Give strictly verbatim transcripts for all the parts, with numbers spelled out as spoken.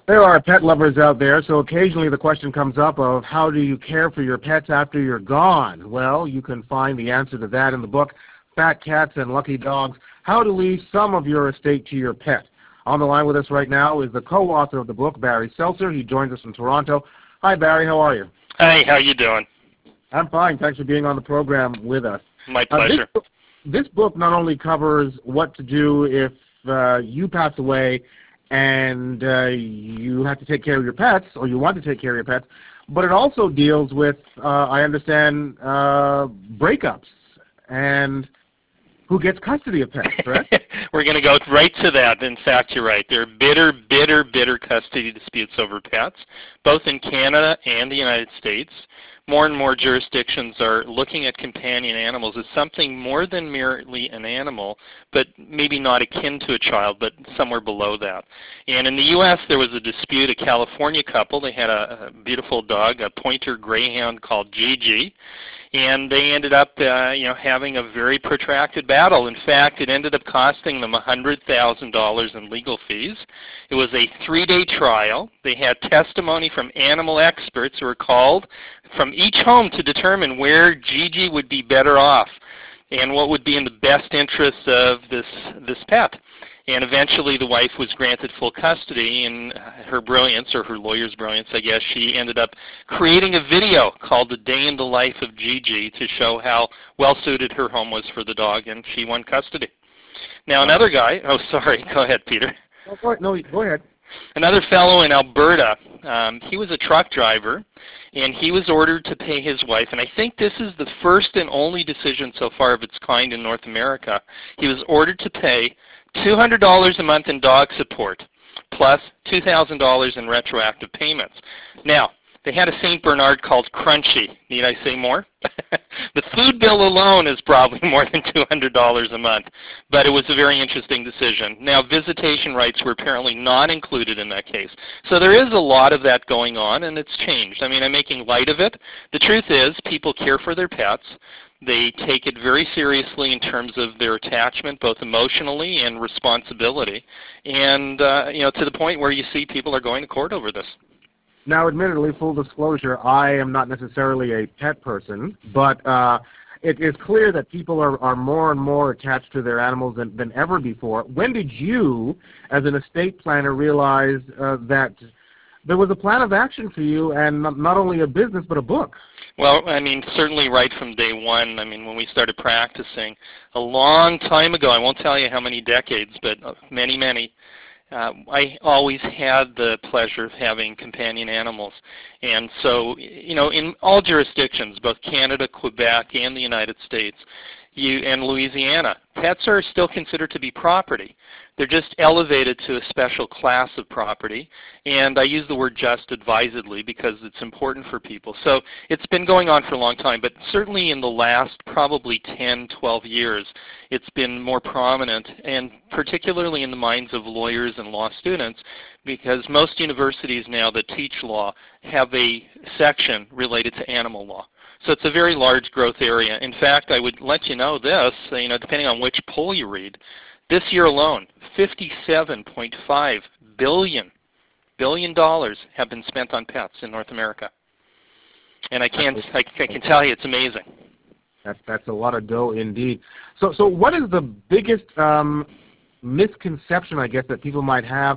There are pet lovers out there, so occasionally the question comes up of how do you care for your pets after you're gone? Well, you can find the answer to that in the book, Fat Cats and Lucky Dogs, How to Leave Some of Your Estate to Your Pet. On the line with us right now is the co-author of the book, Barry Seltzer. He joins us from Toronto. Hi, Barry. How are you? Hey, how you doing? I'm fine. Thanks for being on the program with us. My pleasure. Uh, this, this book not only covers what to do if uh, you pass away and uh, you have to take care of your pets, or you want to take care of your pets, but it also deals with, uh, I understand, uh, breakups and who gets custody of pets, correct? We're going to go right to that. In fact, you're right. There are bitter, bitter, bitter custody disputes over pets, both in Canada and the United States. More and more jurisdictions are looking at companion animals as something more than merely an animal, but maybe not akin to a child, but somewhere below that. And in the U S, there was a dispute, a California couple. They had a, a beautiful dog, a pointer greyhound called Gigi, and they ended up uh, you know, having a very protracted battle. In fact, it ended up costing them one hundred thousand dollars in legal fees. It was a three-day trial. They had testimony from animal experts who were called from each home to determine where Gigi would be better off and what would be in the best interests of this this pet. And eventually the wife was granted full custody, and her brilliance, or her lawyer's brilliance, I guess, she ended up creating a video called The Day in the Life of Gigi to show how well-suited her home was for the dog, and she won custody. Now another guy, oh sorry, go ahead, Peter. Oh, go ahead. No, go ahead. Another fellow in Alberta, um, he was a truck driver, and he was ordered to pay his wife, and I think this is the first and only decision so far of its kind in North America. He was ordered to pay two hundred dollars a month in dog support, plus two thousand dollars in retroactive payments. Now, they had a Saint Bernard called Crunchy. Need I say more? The food bill alone is probably more than two hundred dollars a month, but it was a very interesting decision. Now, visitation rights were apparently not included in that case. So there is a lot of that going on, and it's changed. I mean, I'm making light of it. The truth is, people care for their pets. They take it very seriously in terms of their attachment, both emotionally and responsibility, and uh, you know, to the point where you see people are going to court over this. Now, admittedly, full disclosure, I am not necessarily a pet person, but uh, it is clear that people are, are more and more attached to their animals than, than ever before. When did you, as an estate planner, realize uh, that there was a plan of action for you, and not, not only a business, but a book? Well, I mean, certainly right from day one. I mean, when we started practicing a long time ago, I won't tell you how many decades, but many, many, uh, I always had the pleasure of having companion animals. And so, you know, in all jurisdictions, both Canada, Quebec, and the United States, you, and Louisiana, pets are still considered to be property. They're just elevated to a special class of property, and I use the word just advisedly because it's important for people. So it's been going on for a long time, but certainly in the last probably ten, twelve years, it's been more prominent, and particularly in the minds of lawyers and law students, because most universities now that teach law have a section related to animal law. So it's a very large growth area. In fact, I would let you know this, you know, depending on which poll you read, this year alone, fifty-seven point five billion billion dollars have been spent on pets in North America, and I can't I, I can tell you it's amazing. That's that's a lot of dough indeed. So so what is the biggest um, misconception, I guess, that people might have?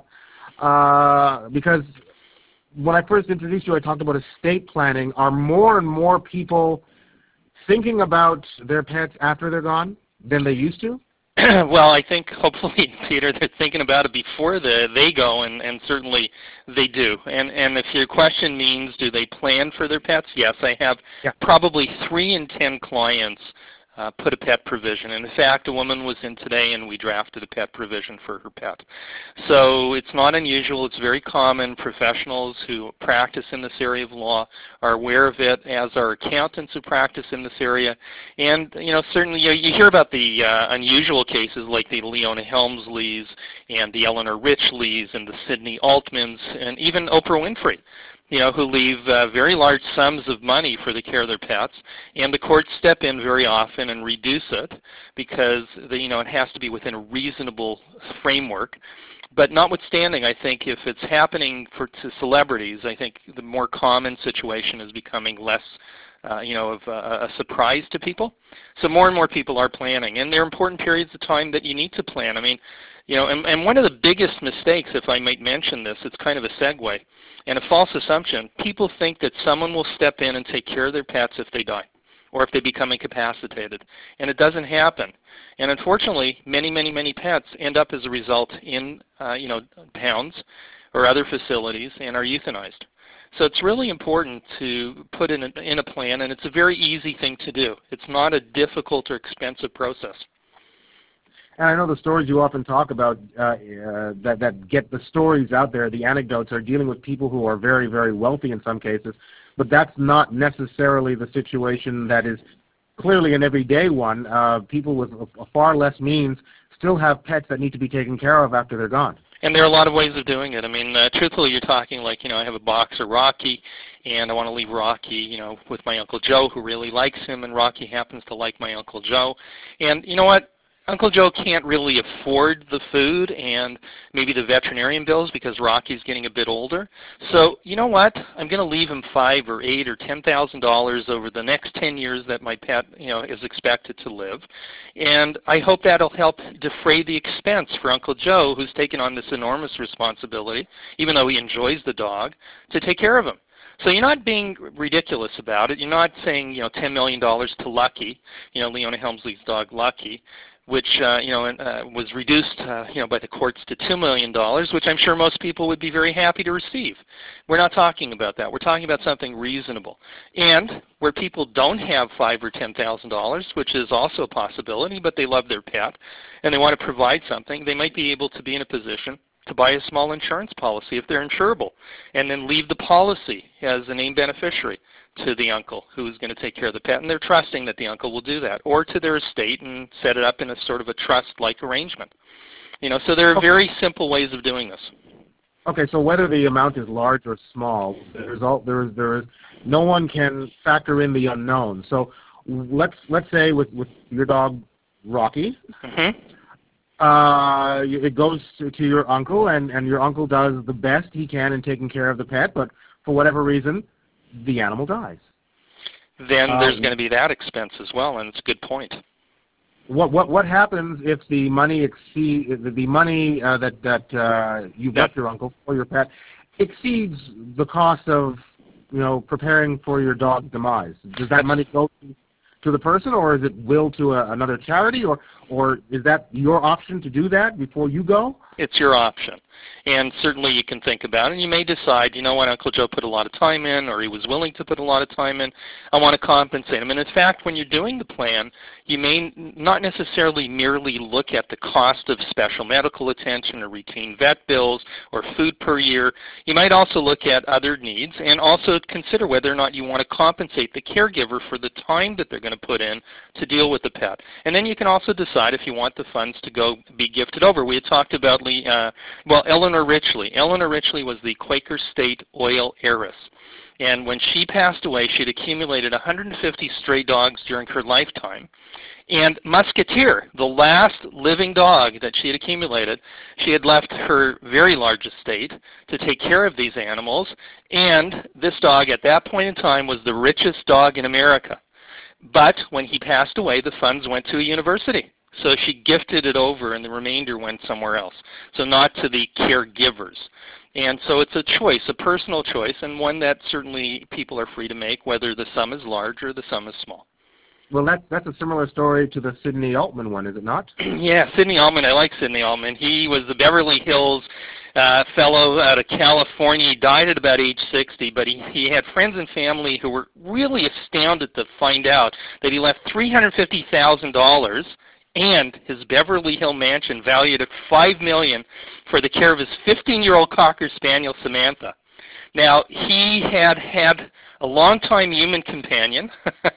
Uh, because when I first introduced you, I talked about estate planning. Are more and more people thinking about their pets after they're gone than they used to? Well, I think hopefully, Peter, they're thinking about it before the, they go, and, and certainly they do. And, and if your question means do they plan for their pets, yes, I have yeah. probably three in ten clients uh, put a pet provision. And in fact, a woman was in today and we drafted a pet provision for her pet. So it's not unusual. It's very common. Professionals who practice in this area of law are aware of it, as are accountants who practice in this area. And, you know, certainly you, you hear about the uh, unusual cases like the Leona Helmsleys and the Eleanor Richleys and the Sydney Altmans and even Oprah Winfrey, you know, who leave uh, very large sums of money for the care of their pets, and the courts step in very often and reduce it because, the, you know, it has to be within a reasonable framework. But notwithstanding, I think if it's happening for to celebrities, I think the more common situation is becoming less, uh, you know, of uh, a surprise to people. So more and more people are planning, and there are important periods of time that you need to plan. I mean, you know, and, and one of the biggest mistakes, if I might mention this, it's kind of a segue, and a false assumption. People think that someone will step in and take care of their pets if they die, or if they become incapacitated, and it doesn't happen. And unfortunately, many, many, many pets end up as a result in, uh, you know, pounds or other facilities and are euthanized. So it's really important to put in a, in a plan, and it's a very easy thing to do. It's not a difficult or expensive process. And I know the stories you often talk about uh, uh, that, that get the stories out there, the anecdotes, are dealing with people who are very, very wealthy in some cases, but that's not necessarily the situation that is clearly an everyday one. Uh, people with a, a far less means still have pets that need to be taken care of after they're gone. And there are a lot of ways of doing it. I mean, uh, truthfully, you're talking like, you know, I have a boxer, Rocky, and I want to leave Rocky, you know, with my Uncle Joe, who really likes him, and Rocky happens to like my Uncle Joe. And you know what? Uncle Joe can't really afford the food and maybe the veterinarian bills because Rocky's getting a bit older. So you know what? I'm going to leave him five or eight or ten thousand dollars over the next ten years that my pet, you know, is expected to live, and I hope that'll help defray the expense for Uncle Joe, who's taken on this enormous responsibility, even though he enjoys the dog, to take care of him. So you're not being ridiculous about it. You're not saying, you know, ten million dollars to Lucky, you know, Leona Helmsley's dog Lucky, which uh, you know uh, was reduced uh, you know by the courts to two million dollars, which I'm sure most people would be very happy to receive. We're not talking about that. We're talking about something reasonable, and where people don't have five or ten thousand dollars, which is also a possibility, but they love their pet and they want to provide something, they might be able to be in a position to buy a small insurance policy if they're insurable, and then leave the policy as a named beneficiary to the uncle who's going to take care of the pet, and they're trusting that the uncle will do that, or to their estate and set it up in a sort of a trust-like arrangement. You know, so there are very simple ways of doing this. Okay, so whether the amount is large or small, the result there is there is no one can factor in the unknown. So let's let's say with with your dog Rocky, mm-hmm. uh, it goes to, to your uncle, and and your uncle does the best he can in taking care of the pet, but for whatever reason, the animal dies. Then um, there's going to be that expense as well, and it's a good point. What what what happens if the money exceed the, the money uh, that that uh, you got your uncle for your pet exceeds the cost of, you know, preparing for your dog's demise? Does that money go to the person, or is it willed to a, another charity, or or is that your option to do that before you go? It's your option. And certainly you can think about it, and you may decide, you know what, Uncle Joe put a lot of time in, or he was willing to put a lot of time in, I want to compensate him. And in fact, when you're doing the plan, you may not necessarily merely look at the cost of special medical attention or routine vet bills or food per year. You might also look at other needs and also consider whether or not you want to compensate the caregiver for the time that they're going to put in to deal with the pet. And then you can also decide if you want the funds to go be gifted over. We had talked about, uh, well, Eleanor Richley. Eleanor Richley was the Quaker State oil heiress. And when she passed away, she had accumulated one hundred fifty stray dogs during her lifetime. And Musketeer, the last living dog that she had accumulated, she had left her very large estate to take care of these animals. And this dog at that point in time was the richest dog in America. But when he passed away, the funds went to a university. So she gifted it over, and the remainder went somewhere else. So not to the caregivers. And so it's a choice, a personal choice, and one that certainly people are free to make, whether the sum is large or the sum is small. Well, that's, that's a similar story to the Sidney Altman one, is it not? Yeah, Sidney Altman. I like Sidney Altman. He was the Beverly Hills uh, fellow out of California. He died at about age sixty, but he, he had friends and family who were really astounded to find out that he left three hundred fifty thousand dollars and his Beverly Hill mansion valued at five million dollars for the care of his fifteen-year-old Cocker Spaniel, Samantha. Now, he had had a long-time human companion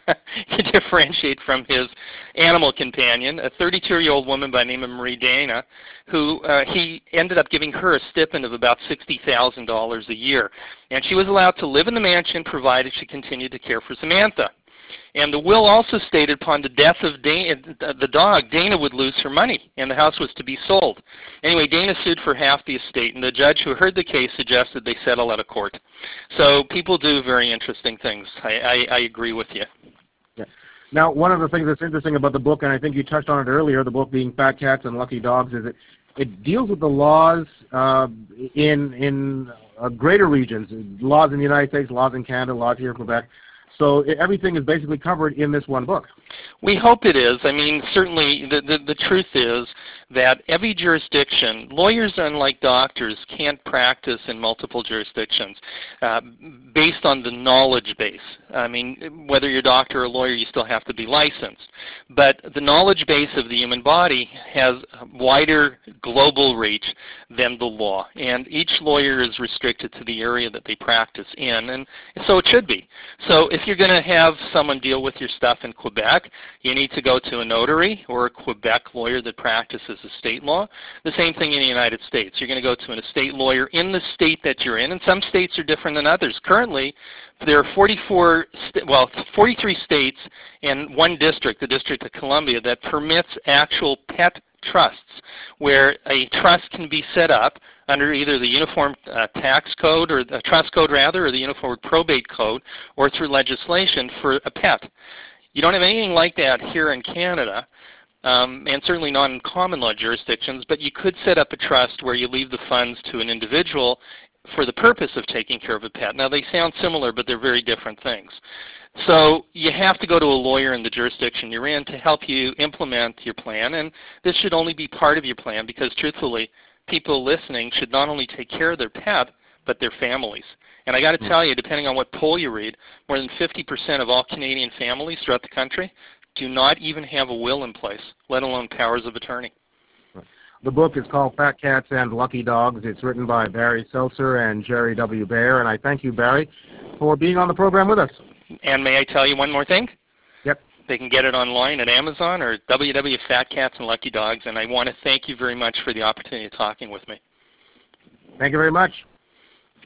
to differentiate from his animal companion, a thirty-two-year-old woman by the name of Marie Dana, who uh, he ended up giving her a stipend of about sixty thousand dollars a year. And she was allowed to live in the mansion provided she continued to care for Samantha. And the will also stated upon the death of Dana, the dog, Dana would lose her money, and the house was to be sold. Anyway, Dana sued for half the estate, and the judge who heard the case suggested they settle out of court. So people do very interesting things. I, I, I agree with you. Yeah. Now, one of the things that's interesting about the book, and I think you touched on it earlier, the book being Fat Cats and Lucky Dogs, is it it deals with the laws uh, in in uh, greater regions, laws in the United States, laws in Canada, laws here in Quebec. So it, everything is basically covered in this one book. We hope it is. I mean, certainly the, the, the truth is that every jurisdiction, lawyers unlike doctors can't practice in multiple jurisdictions uh, based on the knowledge base. I mean, whether you're a doctor or a lawyer, you still have to be licensed. But the knowledge base of the human body has wider global reach than the law. And each lawyer is restricted to the area that they practice in, and so it should be. So if you're going to have someone deal with your stuff in Quebec, you need to go to a notary or a Quebec lawyer that practices estate law. The same thing in the United States. You're going to go to an estate lawyer in the state that you're in, and some states are different than others. Currently, there are forty-four, well, forty-three states and one district, the District of Columbia, that permits actual pet trusts, where a trust can be set up under either the Uniform uh, Tax Code, or the Trust Code rather, or the Uniform Probate Code, or through legislation for a pet. You don't have anything like that here in Canada, um, and certainly not in common law jurisdictions, but you could set up a trust where you leave the funds to an individual for the purpose of taking care of a pet. Now, they sound similar, but they're very different things. So you have to go to a lawyer in the jurisdiction you're in to help you implement your plan, and this should only be part of your plan because, truthfully, people listening should not only take care of their pet, but their families. And I got to tell you, depending on what poll you read, more than fifty percent of all Canadian families throughout the country do not even have a will in place, let alone powers of attorney. The book is called Fat Cats and Lucky Dogs. It's written by Barry Seltzer and Jerry W. Baer, and I thank you, Barry, for being on the program with us. And may I tell you one more thing? Yep. They can get it online at Amazon or w w w dot fat cats and lucky dogs, and I want to thank you very much for the opportunity of talking with me. Thank you very much.